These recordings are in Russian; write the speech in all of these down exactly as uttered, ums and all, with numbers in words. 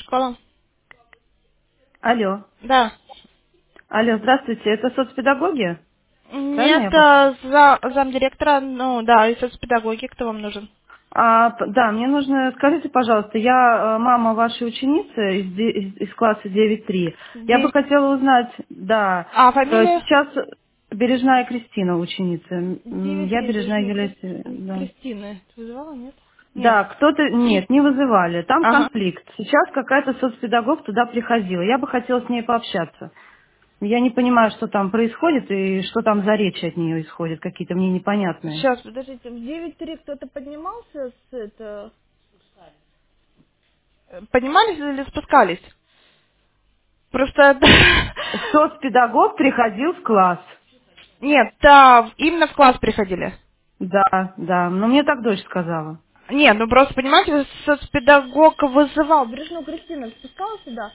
школа. Алло. Да. Алло, здравствуйте. Это соцпедагоги? Правильно Нет, я попала? а, за, замдиректора, ну да, и соцпедагоги, кто вам нужен? А, п- да, мне нужно, скажите, пожалуйста, я э, мама вашей ученицы из, де- из- из класса девять три. Я бы Девять. хотела узнать, да, А, э, фамилия? сейчас Бережная Кристина ученица. М, Девять Я три, Бережная Брежнев Юлия. Крис- Се- Да. Кристины. Ты вызывала, нет? Нет. Да, кто-то, нет, не вызывали. Там Ага. конфликт. Сейчас какая-то соцпедагог туда приходила. Я бы хотела с ней пообщаться. Я не понимаю, что там происходит и что там за речи от нее исходят, какие-то мне непонятные. Сейчас, подождите, в девять три кто-то поднимался с это... э, Поднимались или спускались? Просто... Соцпедагог приходил в класс. Нет, да, именно в класс приходили. Да, да. Ну, мне так дочь сказала. Нет, ну просто, понимаете, соцпедагог вызывал. Брежную Кристину спускала сюда?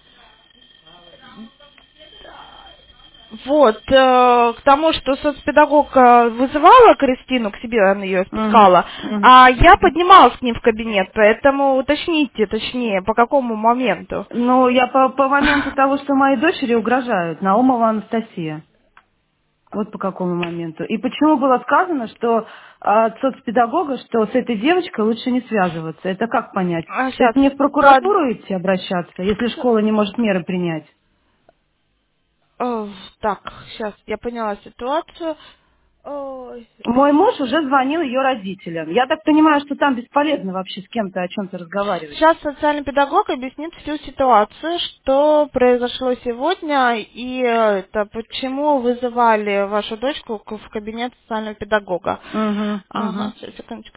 Вот, э, к тому, что соцпедагог э, вызывала Кристину к себе, она ее Угу, спускала, угу, а я угу. поднималась к ним в кабинет, поэтому уточните, точнее, по какому моменту. Ну, я по, по моменту того, что моей дочери угрожают, Наумова Анастасия. Вот по какому моменту. И почему было сказано, что а, от соцпедагога, что с этой девочкой лучше не связываться. Это как понять? А То сейчас, есть мне в прокуратуру идти обращаться, если школа не может меры принять? так, сейчас, я поняла ситуацию. Ой. Мой муж уже звонил ее родителям. Я так понимаю, что там бесполезно вообще с кем-то о чем-то разговаривать. Сейчас социальный педагог объяснит всю ситуацию, что произошло сегодня и э, это почему вызывали вашу дочку к- в кабинет социального педагога. Угу, угу. Ага, сейчас, секундочку.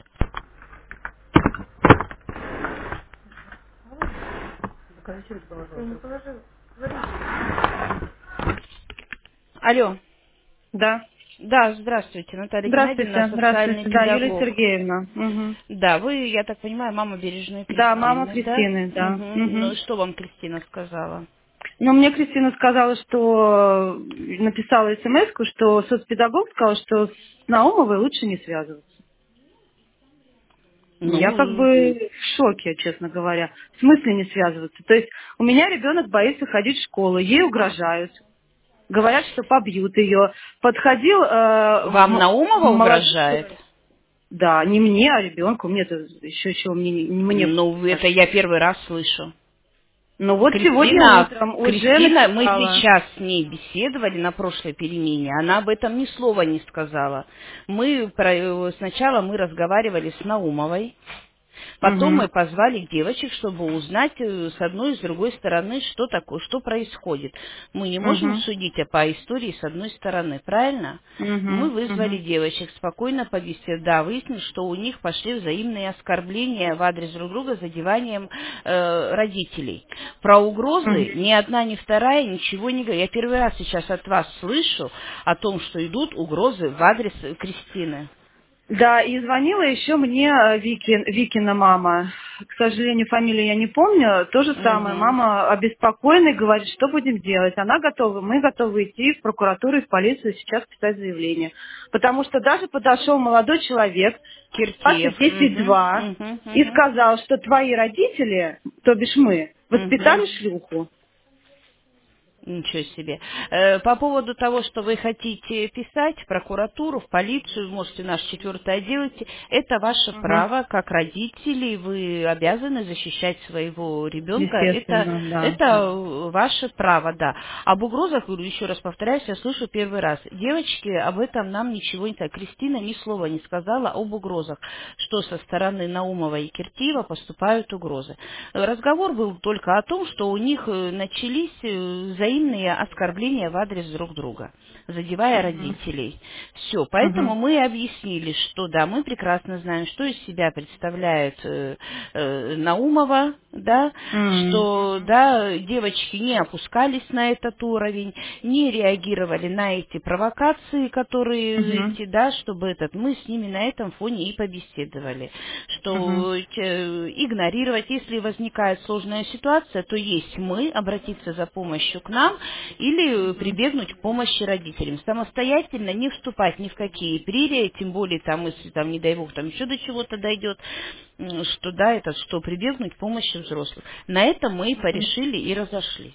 Алло. Да. Да, здравствуйте, Наталья Геннадьевна, Здравствуйте, социальный здравствуйте. Да, Юлия педагог. Сергеевна. Угу. Да, вы, я так понимаю, мама бережной Да, мама Кристины, да? Кристины, да. Угу. Ну, Угу. что вам Кристина сказала? Ну, мне Кристина сказала, что написала смс что соцпедагог сказал, что с Наумовой лучше не связываться. Я как Ну, бы в шоке, честно говоря. В смысле не связываться? То есть у меня ребенок боится ходить в школу, ей угрожают. Говорят, что побьют ее. Подходил э, вам м- Наумова молодой угрожает? человек. Да, не мне, а ребенку. Мне-то еще чего мне, не не мне Ну, это скажете. я первый раз слышу. Ну вот сегодня Кристина, утром уже Кристина, мы написала. сейчас с ней беседовали на прошлой перемене, она об этом ни слова не сказала. Мы про- сначала мы разговаривали с Наумовой, потом Угу, мы позвали девочек, чтобы узнать э, с одной и с другой стороны, что такое, что происходит. Мы не можем угу, судить а по истории с одной стороны, правильно? Мы угу, вызвали угу, девочек, спокойно побеседовали. Да, выяснилось, что у них пошли взаимные оскорбления в адрес друг друга задеванием э, родителей. Про угрозы угу. ни одна, ни вторая ничего не говорит. Я первый раз сейчас от вас слышу о том, что идут угрозы в адрес э, Кристины. Да, и звонила еще мне э, Вики, Викина мама. К сожалению, фамилию я не помню. То же самое. Мгм. Мама обеспокоена и говорит, что будем делать. Она готова, мы готовы идти в прокуратуру и в полицию сейчас писать заявление. Потому что даже подошел молодой человек, Киркиев. двадцать десять Мгм, два, мгм, и мгм, сказал, что твои родители, то бишь мы, мгм. воспитали шлюху. Ничего себе. Э, По поводу того, что вы хотите писать в прокуратуру, в полицию, можете наш четвертый отдел идти, это ваше Мгм. право, как родители, вы обязаны защищать своего ребенка, это, Естественно, да, это да. ваше право, да. Об угрозах, говорю, еще раз повторяюсь, я слышу первый раз. Девочки об этом нам ничего не так. Кристина ни слова не сказала об угрозах, что со стороны Наумова и Киртиева поступают угрозы. Разговор был только о том, что у них э, начались э, взаимные оскорбления в адрес друг друга, задевая Мгм. родителей. Все, поэтому Мгм. мы объяснили, что да, мы прекрасно знаем, что из себя представляет э, э, Наумова, да, М. что да, девочки не опускались на этот уровень, не реагировали на эти провокации, которые Мгм. эти, да, чтобы этот, мы с ними на этом фоне и побеседовали, Мгм. что э, игнорировать, если возникает сложная ситуация, то есть мы, обратиться за помощью к нам или Мгм. прибегнуть к помощи родителям. Самостоятельно не вступать ни в какие прерии, тем более там, если там, не дай бог, там еще до чего-то дойдет, м, что да, это что прибегнуть к помощи взрослых. На этом мы и порешили и разошлись.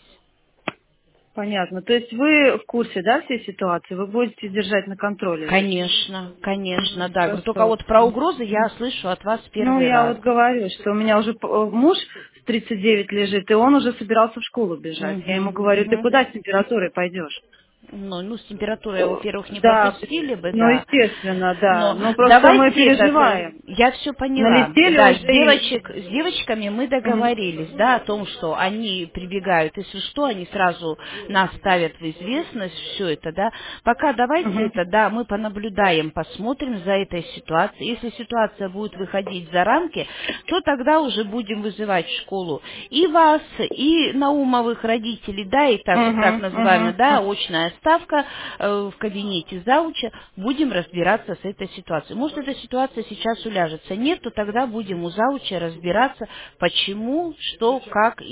Понятно. То есть вы в курсе, да, всей ситуации? Вы будете держать на контроле? Конечно, конечно, Мгм. да. Говорю, только Хорошо. вот про угрозы я слышу от вас Ну, первый я раз. вот говорю, что у меня уже п- э, муж с тридцать девять лежит, и он уже собирался в школу бежать. Я ему Угу, говорю, ты угу. куда с температурой пойдешь? Ну, ну, с температурой, Э, во-первых, не Да, пропустили бы, ну, да. естественно, да. Но Ну, просто мы давайте этот, э, переживаем. я все поняла. Налетели Да, с уже и... девочек, с девочками мы Мгм. договорились, да, о том, что они прибегают, если что, они сразу нас ставят в известность, все это, да. Пока давайте Мгм. это, да, мы понаблюдаем, посмотрим за этой ситуацией. Если ситуация будет выходить за рамки, то тогда уже будем вызывать в школу и вас, и Наумовых родителей, да, и так, так Мгм. называемая, Мгм. да, очная ставка э, в кабинете зауча, будем разбираться с этой ситуацией. Может, эта ситуация сейчас уляжется. Нет, то тогда будем у зауча разбираться, почему, что, как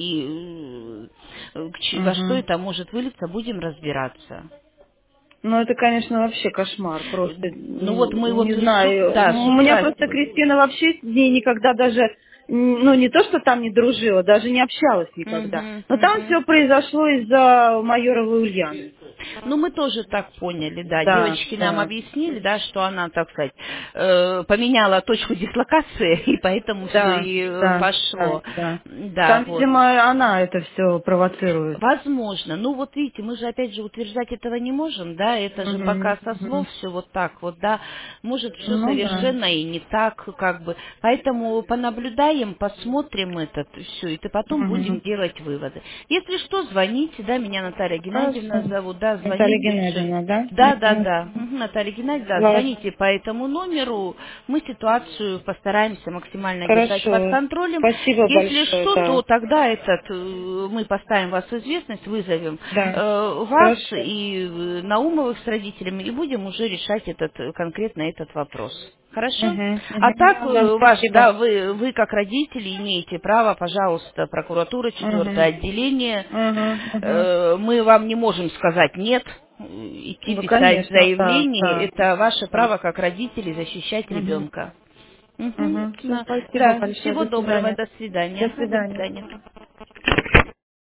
и э, к че- во что Мгм. это может вылиться, будем разбираться. Ну, это, конечно, вообще кошмар. Просто, Ну вот м, мы вот не с ут- знаю. да, с У меня утра. просто Кристина вообще с ней никогда даже, м, ну, не то, что там не дружила, даже не общалась никогда. Мгм, Но там мгм. все произошло из-за майоровой Ульяны. Ну, мы тоже так поняли, да. Да, Девочки нам да, объяснили, да, что она, так сказать, э, поменяла точку дислокации, и поэтому все да, и э, да, да, пошло. да. Да, Там, вот. видимо, она это все провоцирует. Возможно. Ну вот видите, мы же опять же утверждать этого не можем, да, это же Мгм, пока со слов мгм. все вот так вот, да, может все Ну да. совершенно и не так, как бы. Поэтому понаблюдаем, посмотрим это все, и то потом будем Мгм. делать выводы. Если что, звоните, да, меня Наталья Геннадьевна Хорошо. зовут, да, Наталья звоните же. Геннадьевна, да? Да, да, Мгм. да. Мгм, Наталья Геннадьевна, да, Ладно. звоните по этому номеру. Мы ситуацию постараемся максимально держать под Хорошо. контролем. Спасибо Если большое, что, да. то тогда этот э, мы поставим вас в известность, вызовем Да. э, вас Хорошо. и э, Наумовых с родителями и будем уже решать этот э, конкретно этот вопрос. Хорошо? Угу, А угу. так, Да, э, ваш, спасибо. да, вы, вы как родители имеете право, пожалуйста, прокуратура, четвертое Угу. отделение. Угу, угу. Э, Мы вам не можем сказать нет, э, идти Ну, писать конечно, да, заявление. да, Это ваше да. право как родители защищать Угу. ребенка. Мгм. Угу. Все, Да. спасибо Да, большое. всего До доброго, свидания. до свидания. До Ага, до свидания. свидания.